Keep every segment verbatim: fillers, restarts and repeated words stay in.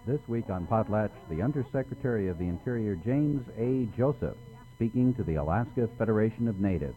This week on Potlatch, the Undersecretary of the Interior, James A. Joseph, speaking to the Alaska Federation of Natives.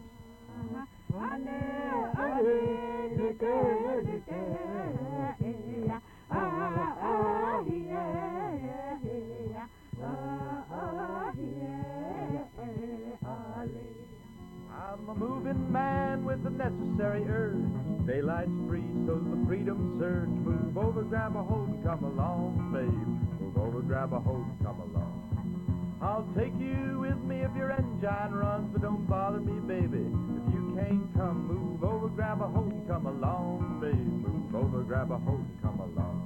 I'm a moving man with the necessary urge. Daylight's free, so's the freedom surge. Move over, grab a hold, and come along, babe. Move over, grab a hold, and come along. I'll take you with me if your engine runs, but don't bother me, baby. If you can't come, move over, grab a hold, and come along, babe. Move over, grab a hold, and come along.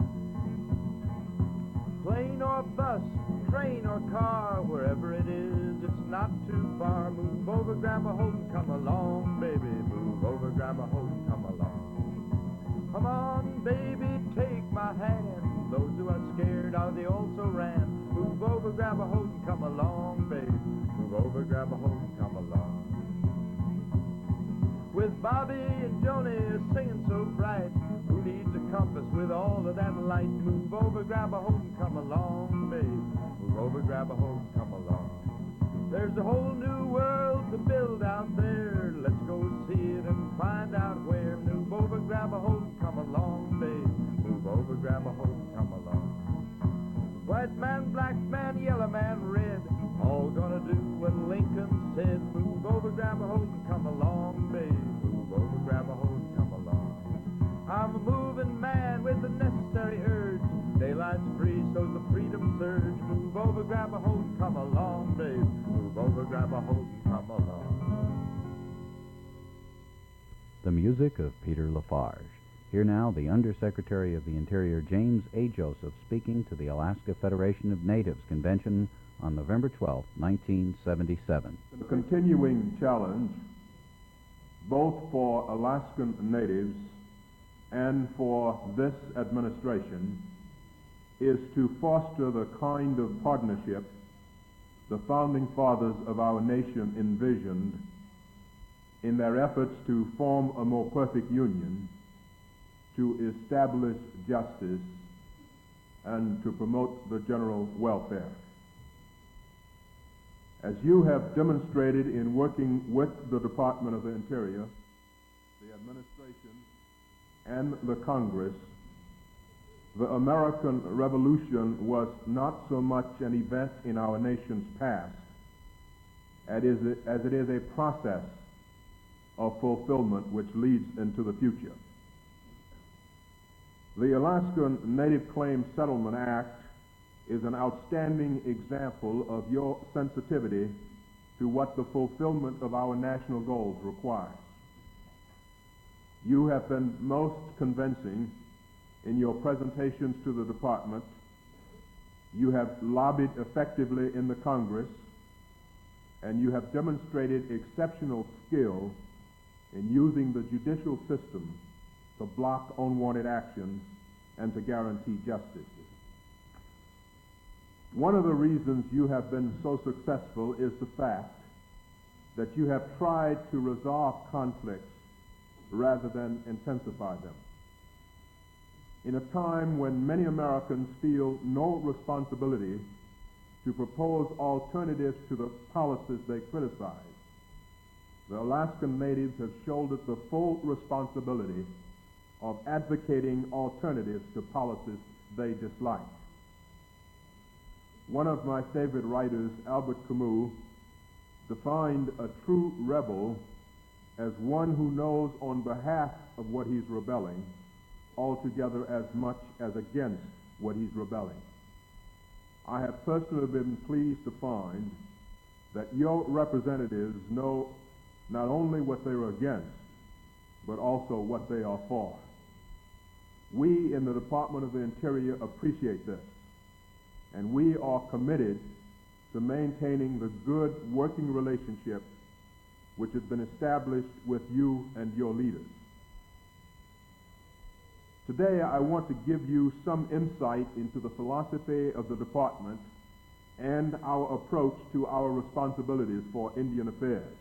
Plane or bus, train or car, wherever it is, it's not too far. Move over, grab a hold, and come along, baby. Move over, grab a hold, and come along. Come on, baby, take my hand. Those who are scared are they also ran. Move over, grab a hold, and come along, baby. Move over, grab a hold, and come along. With Bobby and Joni singing so bright, who needs a compass with all of that light? Move over, grab a hold, and come along, babe. Move over, grab a hold, and come along. There's a whole new world to build out there. Let's go see it and find out where. Move over, grab a hold, and come along, babe. Move over, grab a hold, and come along. White man, black man, yellow man, red, all gonna do what Lincoln said. Move over, grab a hold, and come along, babe. Move over, grab a hold, and come along. I'm a moving man with the necessary urge. Daylight's free, so's the freedom surge. Move over, grab a hold, and come along, babe. Move over, grab a hold, and come along. The music of Peter Lafarge. Here now, the Undersecretary of the Interior, James A. Joseph, speaking to the Alaska Federation of Natives Convention on November twelfth, nineteen seventy-seven. The continuing challenge, both for Alaskan natives and for this administration, is to foster the kind of partnership the founding fathers of our nation envisioned in their efforts to form a more perfect union, to establish justice, and to promote the general welfare. As you have demonstrated in working with the Department of the Interior, the administration, and the Congress, the American Revolution was not so much an event in our nation's past as it is a process of fulfillment which leads into the future. The Alaskan Native Claims Settlement Act is an outstanding example of your sensitivity to what the fulfillment of our national goals requires. You have been most convincing in your presentations to the Department. You have lobbied effectively in the Congress, and you have demonstrated exceptional skill in using the judicial system to block unwanted actions and to guarantee justice. One of the reasons you have been so successful is the fact that you have tried to resolve conflicts rather than intensify them. In a time when many Americans feel no responsibility to propose alternatives to the policies they criticize, the Alaskan natives have shouldered the full responsibility of advocating alternatives to policies they dislike. One of my favorite writers, Albert Camus, defined a true rebel as one who knows on behalf of what he's rebelling altogether as much as against what he's rebelling. I have personally been pleased to find that your representatives know not only what they're against, but also what they are for. We in the Department of the Interior appreciate this, and we are committed to maintaining the good working relationship which has been established with you and your leaders. Today, I want to give you some insight into the philosophy of the Department and our approach to our responsibilities for Indian affairs.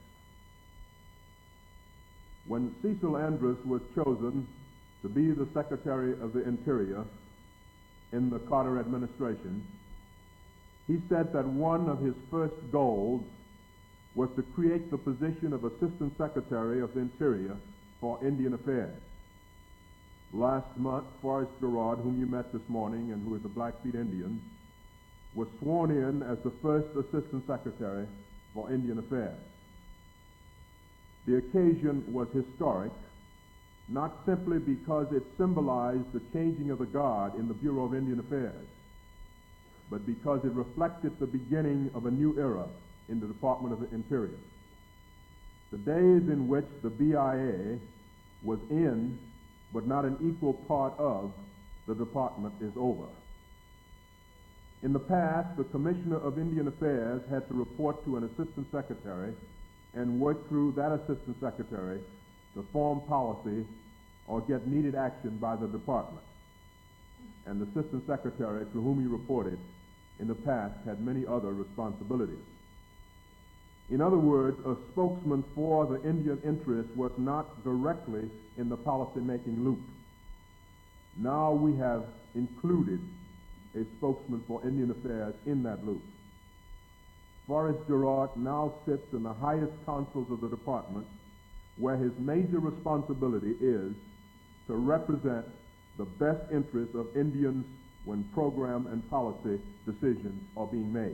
When Cecil Andrus was chosen to be the Secretary of the Interior, in the Carter administration, he said that one of his first goals was to create the position of Assistant Secretary of the Interior for Indian Affairs. Last month, Forrest Gerard, whom you met this morning and who is a Blackfeet Indian, was sworn in as the first Assistant Secretary for Indian Affairs. The occasion was historic, not simply because it symbolized the changing of the guard in the Bureau of Indian Affairs, but because it reflected the beginning of a new era in the Department of the Interior. The days in which the B I A was in, but not an equal part of, the department is over. In the past, the Commissioner of Indian Affairs had to report to an Assistant Secretary and work through that Assistant Secretary to form policy or get needed action by the department. And the Assistant Secretary to whom he reported in the past had many other responsibilities. In other words, a spokesman for the Indian interest was not directly in the policy-making loop. Now we have included a spokesman for Indian Affairs in that loop. Forrest Gerard now sits in the highest councils of the department, where his major responsibility is to represent the best interests of Indians when program and policy decisions are being made.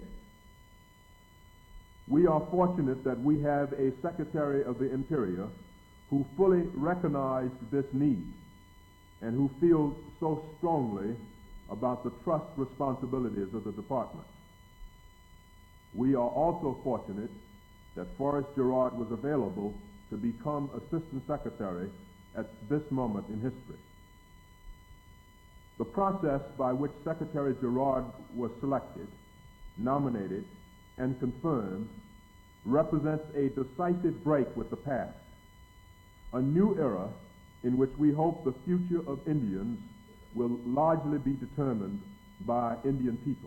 We are fortunate that we have a Secretary of the Interior who fully recognized this need and who feels so strongly about the trust responsibilities of the department. We are also fortunate that Forrest Gerard was available to become Assistant Secretary at this moment in history. The process by which Secretary Gerard was selected, nominated, and confirmed represents a decisive break with the past, a new era in which we hope the future of Indians will largely be determined by Indian people.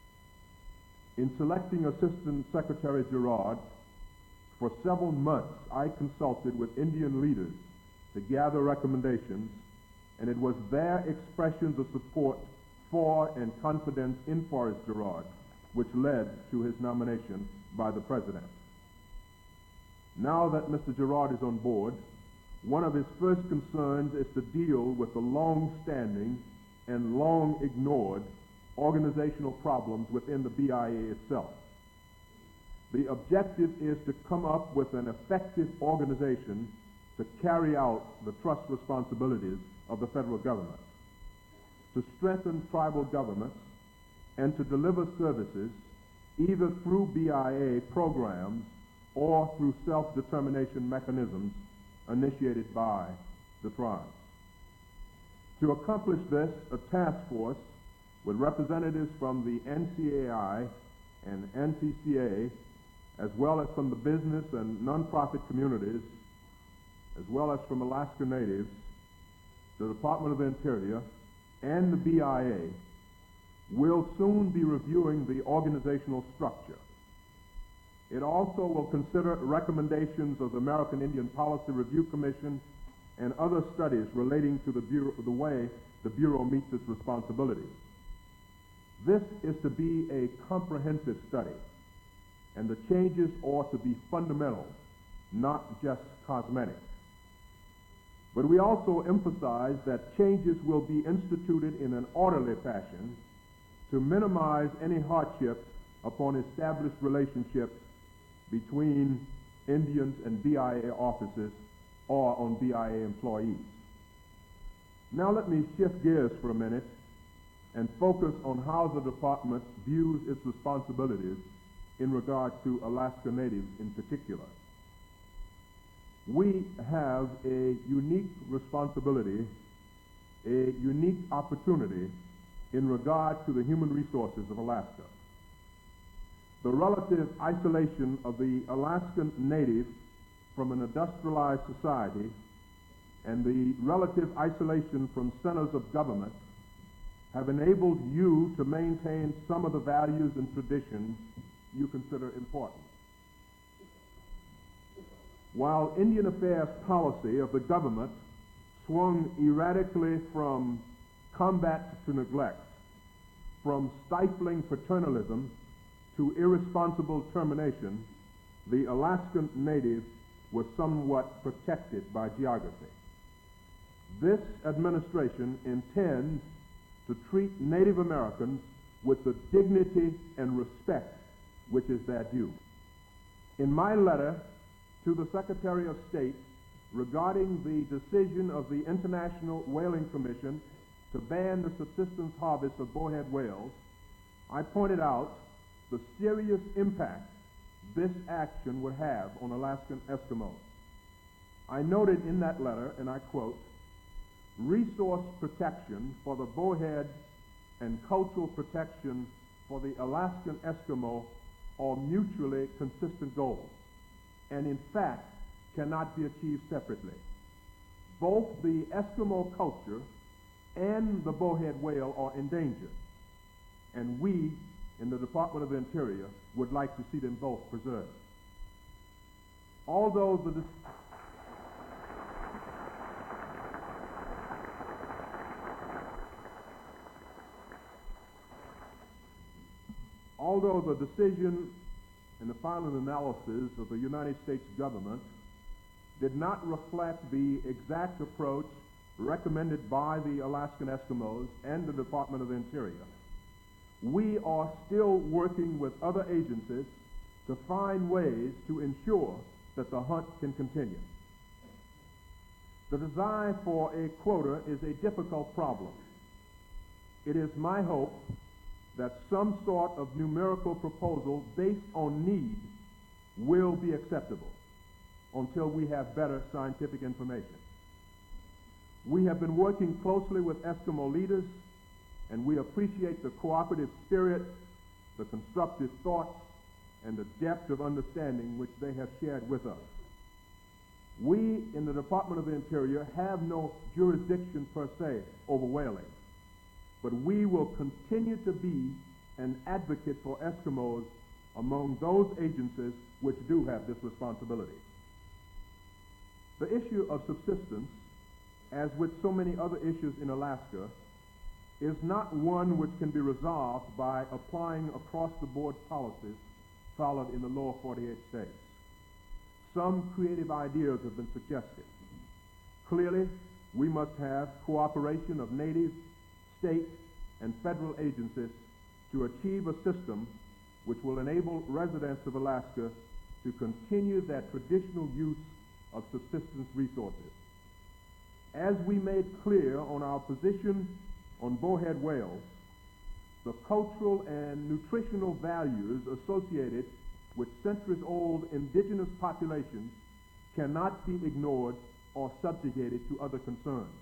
In selecting Assistant Secretary Gerard, for several months I consulted with Indian leaders to gather recommendations, and it was their expressions of support for and confidence in Forrest Gerard which led to his nomination by the President. Now that Mister Gerard is on board, one of his first concerns is to deal with the long-standing and long-ignored organizational problems within the B I A itself. The objective is to come up with an effective organization to carry out the trust responsibilities of the federal government, to strengthen tribal governments, and to deliver services either through B I A programs or through self-determination mechanisms initiated by the tribes. To accomplish this, a task force with representatives from the N C A I and N C C A, as well as from the business and nonprofit communities, as well as from Alaska Natives, the Department of the Interior, and the B I A, will soon be reviewing the organizational structure. It also will consider recommendations of the American Indian Policy Review Commission and other studies relating to the, Bureau, the way the Bureau meets its responsibilities. This is to be a comprehensive study, and the changes ought to be fundamental, not just cosmetic. But we also emphasize that changes will be instituted in an orderly fashion to minimize any hardship upon established relationships between Indians and B I A officers or on B I A employees. Now let me shift gears for a minute and focus on how the department views its responsibilities in regard to Alaska Natives in particular. We have a unique responsibility, a unique opportunity in regard to the human resources of Alaska. The relative isolation of the Alaskan Native from an industrialized society and the relative isolation from centers of government have enabled you to maintain some of the values and traditions you consider important. While Indian Affairs policy of the government swung erratically from combat to neglect from stifling paternalism to irresponsible termination, the Alaskan Native was somewhat protected by geography. This administration intends to treat Native Americans with the dignity and respect which is their due. In my letter to the Secretary of State regarding the decision of the International Whaling Commission to ban the subsistence harvest of bowhead whales, I pointed out the serious impact this action would have on Alaskan Eskimos. I noted in that letter, and I quote, "Resource protection for the bowhead and cultural protection for the Alaskan Eskimo are mutually consistent goals, and in fact cannot be achieved separately. Both the Eskimo culture and the bowhead whale are endangered, and we in the Department of the Interior would like to see them both preserved." Although the Although the decision and the final analysis of the United States government did not reflect the exact approach recommended by the Alaskan Eskimos and the Department of the Interior, we are still working with other agencies to find ways to ensure that the hunt can continue. The desire for a quota is a difficult problem. It is my hope that some sort of numerical proposal based on need will be acceptable until we have better scientific information. We have been working closely with Eskimo leaders, and we appreciate the cooperative spirit, the constructive thoughts, and the depth of understanding which they have shared with us. We in the Department of the Interior have no jurisdiction per se over whaling, but we will continue to be an advocate for Eskimos among those agencies which do have this responsibility. The issue of subsistence, as with so many other issues in Alaska, is not one which can be resolved by applying across-the-board policies followed in the lower forty-eight states. Some creative ideas have been suggested. Clearly, we must have cooperation of native, state, and federal agencies to achieve a system which will enable residents of Alaska to continue their traditional use of subsistence resources. As we made clear on our position on bowhead whales, the cultural and nutritional values associated with centuries-old indigenous populations cannot be ignored or subjugated to other concerns.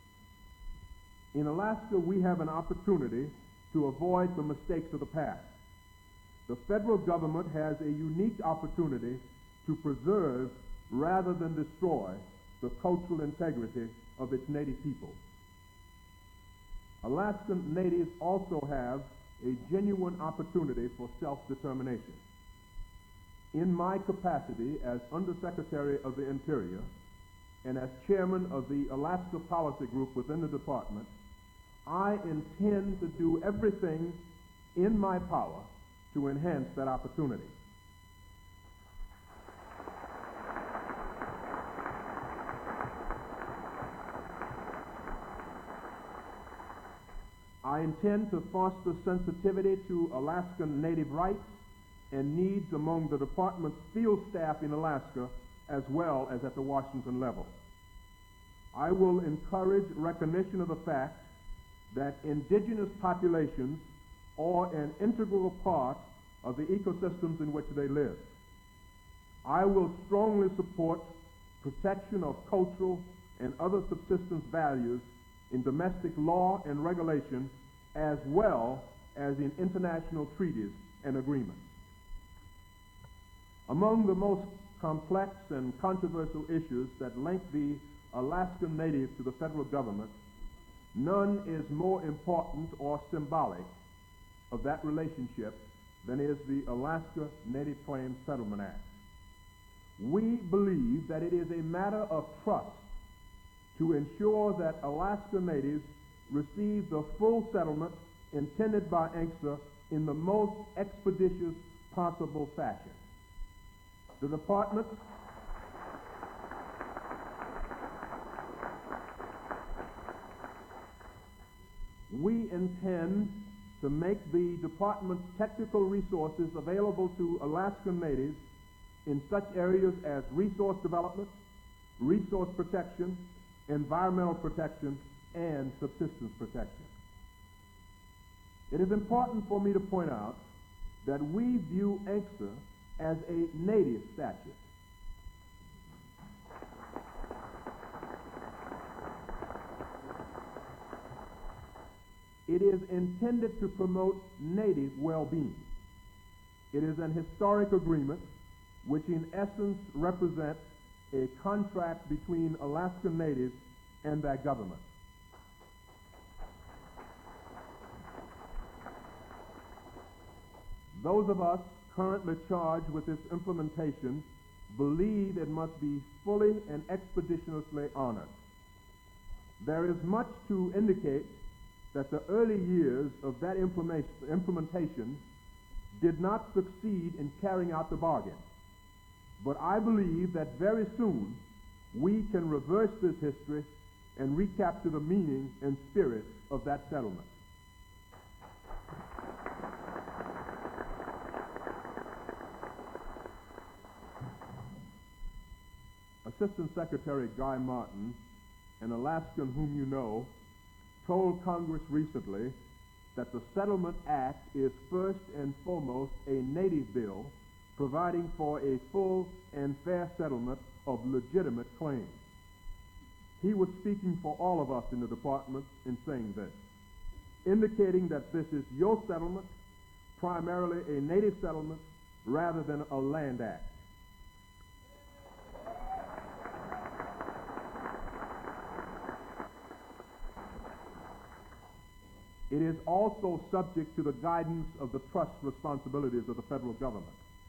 In Alaska, we have an opportunity to avoid the mistakes of the past. The federal government has a unique opportunity to preserve rather than destroy the cultural integrity of its native peoples. Alaskan natives also have a genuine opportunity for self-determination. In my capacity as Undersecretary of the Interior and as chairman of the Alaska Policy Group within the department, I intend to do everything in my power to enhance that opportunity. I intend to foster sensitivity to Alaskan native rights and needs among the department's field staff in Alaska as well as at the Washington level. I will encourage recognition of the fact that indigenous populations are an integral part of the ecosystems in which they live. I will strongly support protection of cultural and other subsistence values in domestic law and regulation as well as in international treaties and agreements. Among the most complex and controversial issues that link the Alaskan Native to the federal government, none is more important or symbolic of that relationship than is the Alaska Native Claims Settlement Act. We believe that it is a matter of trust to ensure that Alaska natives receive the full settlement intended by A N C S A in the most expeditious possible fashion. The department we intend to make the department's technical resources available to Alaskan natives in such areas as resource development, resource protection, environmental protection, and subsistence protection. It is important for me to point out that we view A N C S A as a native statute. It is intended to promote native well-being. It is an historic agreement which in essence represents a contract between Alaskan natives and their government. Those of us currently charged with its implementation believe it must be fully and expeditiously honored. There is much to indicate that the early years of that implementation did not succeed in carrying out the bargain. But I believe that very soon we can reverse this history and recapture the meaning and spirit of that settlement. Assistant Secretary Guy Martin, an Alaskan whom you know, told Congress recently that the Settlement Act is first and foremost a native bill providing for a full and fair settlement of legitimate claims. He was speaking for all of us in the department in saying this, indicating that this is your settlement, primarily a native settlement, rather than a land act. It is also subject to the guidance of the trust responsibilities of the federal government.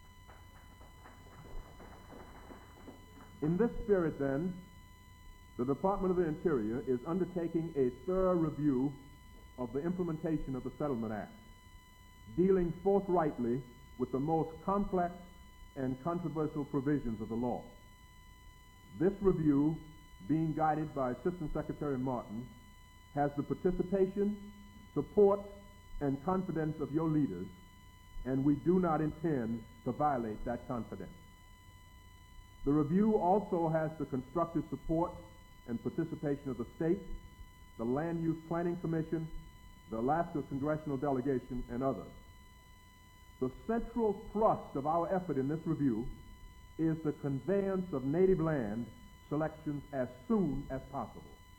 In this spirit, then, the Department of the Interior is undertaking a thorough review of the implementation of the Settlement Act, dealing forthrightly with the most complex and controversial provisions of the law. This review, being guided by Assistant Secretary Martin, has the participation, support, and confidence of your leaders, and we do not intend to violate that confidence. The review also has the constructive support and participation of the state, the Land Use Planning Commission, the Alaska Congressional Delegation, and others. The central thrust of our effort in this review is the conveyance of native land selections as soon as possible.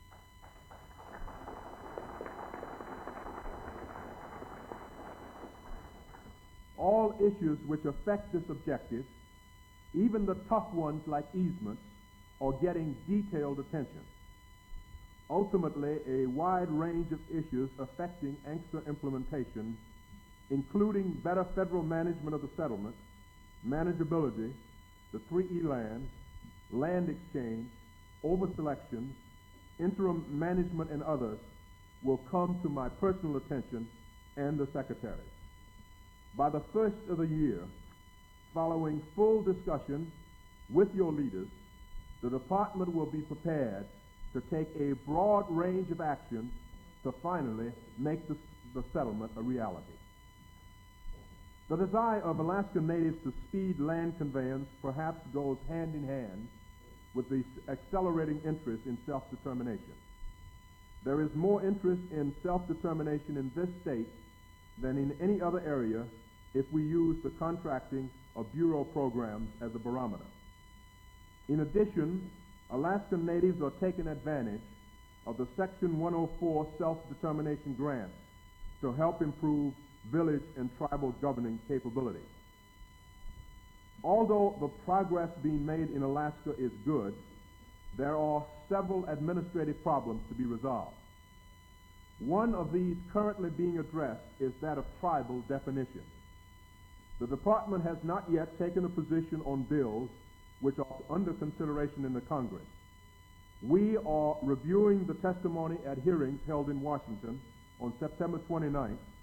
All issues which affect this objective, even the tough ones like easements, are getting detailed attention. Ultimately, a wide range of issues affecting A N C S A implementation, including better federal management of the settlement, manageability, the three E lands, land exchange, over-selections, interim management, and others, will come to my personal attention and the Secretary's. By the first of the year, following full discussion with your leaders, the Department will be prepared to take a broad range of actions to finally make the, the settlement a reality. The desire of Alaskan natives to speed land conveyance perhaps goes hand in hand with the accelerating interest in self-determination. There is more interest in self-determination in this state than in any other area if we use the contracting of Bureau programs as a barometer. In addition, Alaskan natives are taking advantage of the Section one oh four self-determination grants to help improve village and tribal governing capability. Although the progress being made in Alaska is good, there are several administrative problems to be resolved. One of these currently being addressed is that of tribal definition. The Department has not yet taken a position on bills which are under consideration in the Congress. We are reviewing the testimony at hearings held in Washington on September twenty-ninth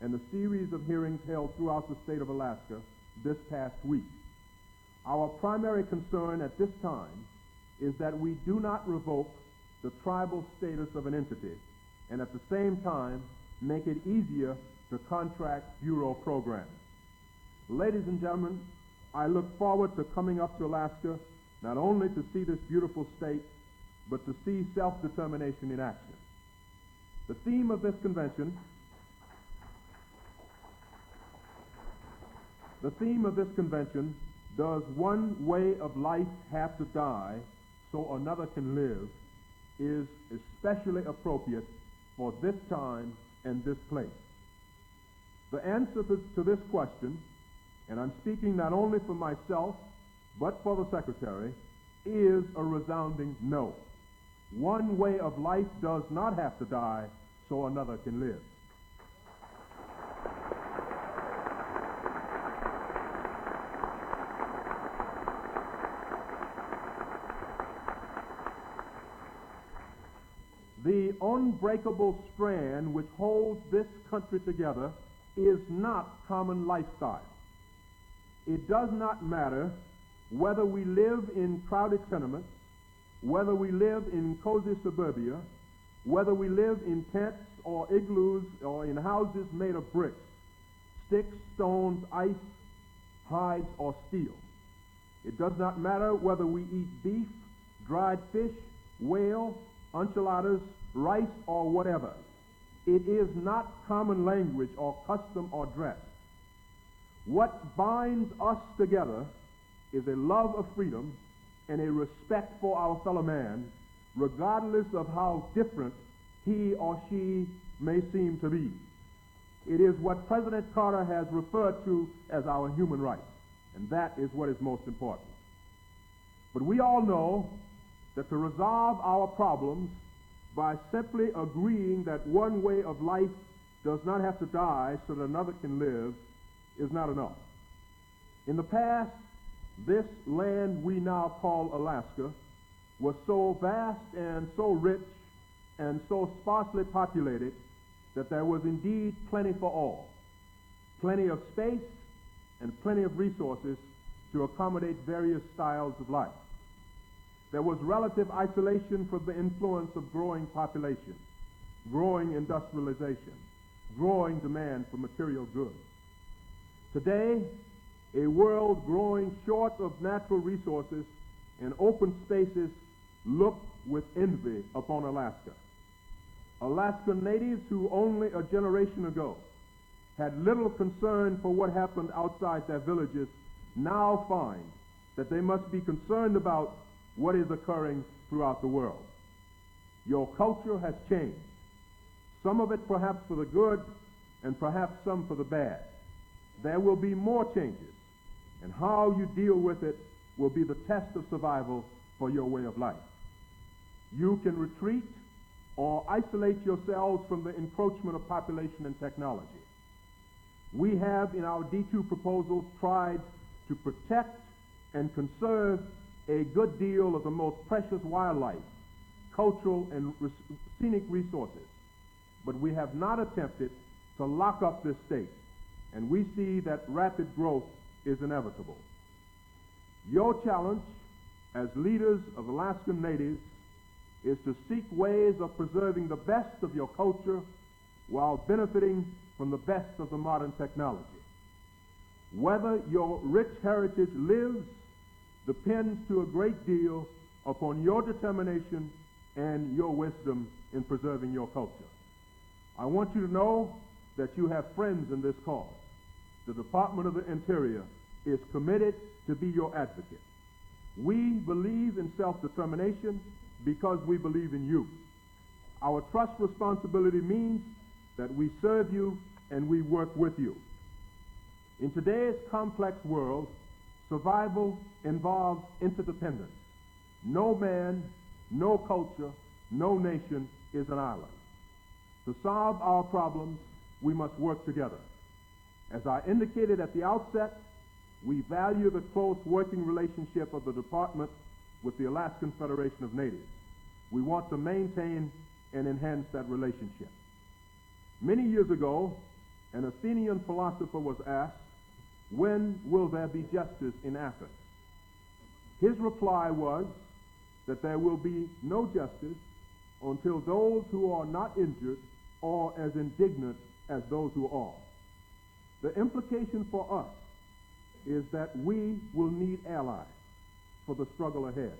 and the series of hearings held throughout the state of Alaska this past week. Our primary concern at this time is that we do not revoke the tribal status of an entity and at the same time make it easier to contract Bureau programs. Ladies and gentlemen, I look forward to coming up to Alaska not only to see this beautiful state, but to see self-determination in action. The theme of this convention, the theme of this convention, does one way of life have to die so another can live, is especially appropriate for this time and this place. The answer to, to this question, and I'm speaking not only for myself, but for the Secretary, is a resounding no. One way of life does not have to die so another can live. The unbreakable strand which holds this country together is not common lifestyle. It does not matter whether we live in crowded tenements, whether we live in cozy suburbia, whether we live in tents or igloos or in houses made of bricks, sticks, stones, ice, hides, or steel. It does not matter whether we eat beef, dried fish, whale, enchiladas, rice, or whatever. It is not common language or custom or dress. What binds us together is a love of freedom and a respect for our fellow man, regardless of how different he or she may seem to be. It is what President Carter has referred to as our human rights, and that is what is most important. But we all know that to resolve our problems by simply agreeing that one way of life does not have to die so that another can live is not enough. In the past, this land we now call Alaska was so vast and so rich and so sparsely populated that there was indeed plenty for all, plenty of space and plenty of resources to accommodate various styles of life. There was relative isolation from the influence of growing population, growing industrialization, growing demand for material goods. Today, a world growing short of natural resources and open spaces look with envy upon Alaska. Alaskan natives who only a generation ago had little concern for what happened outside their villages now find that they must be concerned about what is occurring throughout the world. Your culture has changed, some of it perhaps for the good and perhaps some for the bad. There will be more changes, and how you deal with it will be the test of survival for your way of life. You can retreat or isolate yourselves from the encroachment of population and technology. We have in our D two proposals tried to protect and conserve a good deal of the most precious wildlife, cultural and res- scenic resources, but we have not attempted to lock up this state, and we see that rapid growth is inevitable. Your challenge as leaders of Alaskan natives is to seek ways of preserving the best of your culture while benefiting from the best of the modern technology. Whether your rich heritage lives depends to a great deal upon your determination and your wisdom in preserving your culture. I want you to know that you have friends in this cause. The Department of the Interior is committed to be your advocate. We believe in self-determination because we believe in you. Our trust responsibility means that we serve you and we work with you. In today's complex world, survival involves interdependence. No man, no culture, no nation is an island. To solve our problems, we must work together. As I indicated at the outset, we value the close working relationship of the Department with the Alaskan Federation of Natives. We want to maintain and enhance that relationship. Many years ago, An Athenian philosopher was asked, "When will there be justice in Athens?" His reply was that there will be no justice until those who are not injured are as indignant as those who are. The implication for us is that we will need allies for the struggle ahead.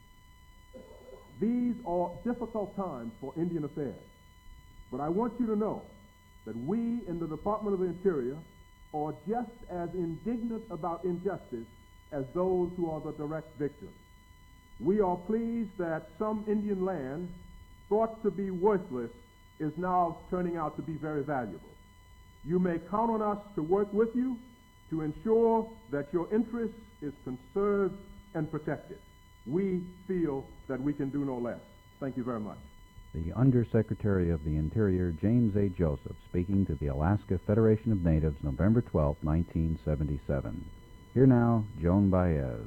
These are difficult times for Indian affairs, but I want you to know that we in the Department of the Interior are just as indignant about injustice as those who are the direct victims. We are pleased that some Indian land thought to be worthless is now turning out to be very valuable. You may count on us to work with you to ensure that your interest is conserved and protected. We feel that we can do no less. Thank you very much. The Undersecretary of the Interior, James A. Joseph, speaking to the Alaska Federation of Natives, November twelfth, nineteen seventy-seven. Here now, Joan Baez.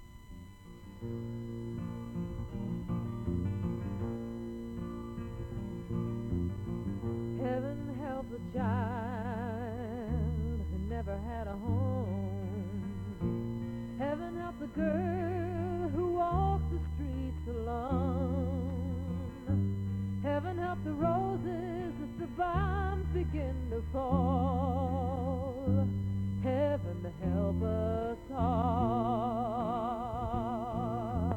Heaven help the child who never had a home. Heaven help the girl who walks the streets alone. Heaven help the roses as the bombs begin to fall. Heaven help us all.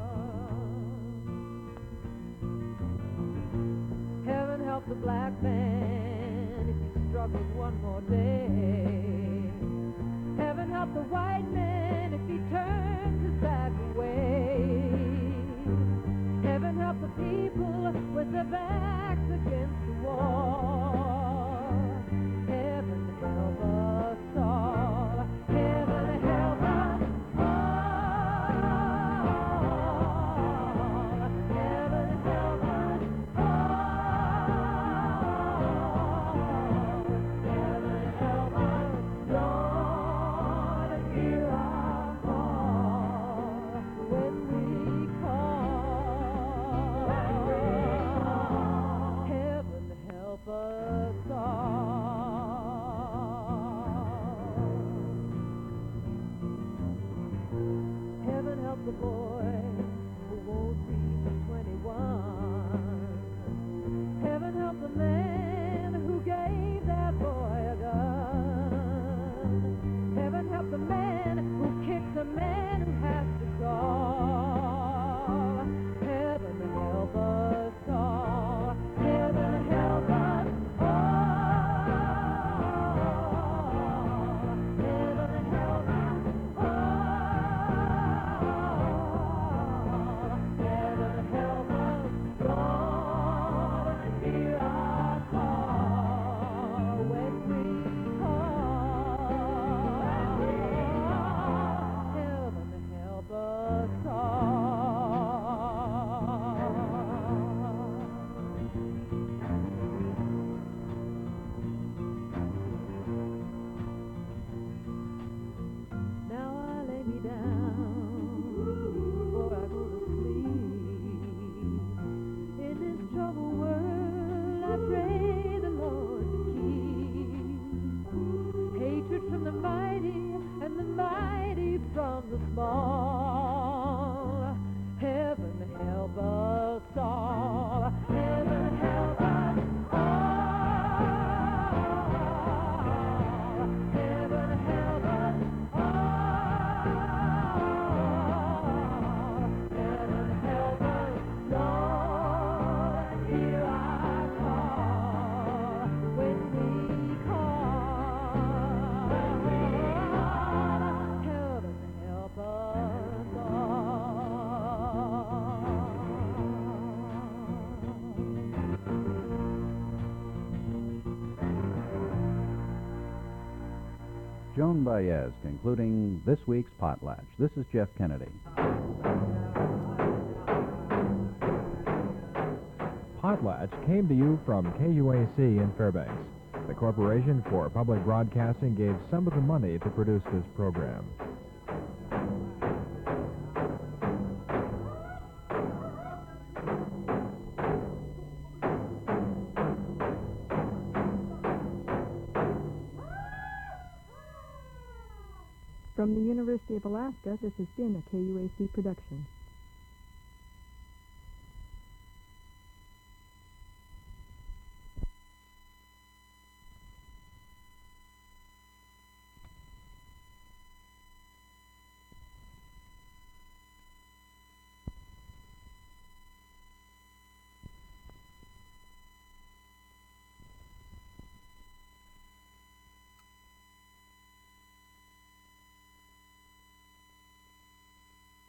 Heaven help the black man if he struggles one more day. Heaven help the white man if he turns his back away. Heaven help the people with their backs against the wall. Heaven help us all. Heaven help us all. Heaven help us all. Heaven help us, Lord, and hear our call when we call. Heaven help us all. Heaven help the boy who won't reach twenty-one. Heaven help the man who gave that boy a gun. Heaven help the man who kicks a man who has to call. Heaven help us all. Heaven help us all. Heaven help us all. Heaven help us, Lord, hear our call when we call. Heaven help us all. Now I lay me down before I go to sleep. In this troubled world, I pray the Lord to keep hatred from the mighty and the mighty from the small. Heaven help us all. Heaven help us all. Heaven help us all. Heaven help us, Lord, hear our call when we call. Heaven help us all. Joan Baez concluding this week's Potlatch. This is Jeff Kennedy. Potlatch came to you from K U A C in Fairbanks. The Corporation for Public Broadcasting gave some of the money to produce this program. From the University of Alaska, this has been a K U A C production.